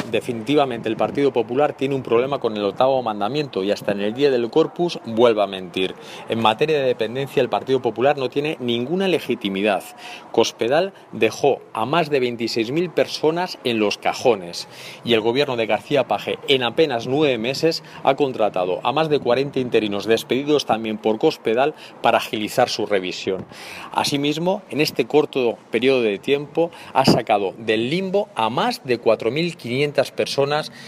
definitivamente el Partido Popular tiene un problema con el octavo mandamiento y hasta en el día del Corpus vuelve a mentir. En materia de dependencia el Partido Popular no tiene ninguna legitimidad. Cospedal dejó a más de 26.000 personas en los cajones y el gobierno de García Paje en apenas 9 meses ha contratado a más de 40 interinos despedidos también por Cospedal para agilizar su revisión. Asimismo, en este corto periodo de tiempo ha sacado del limbo a más de 4.500 personas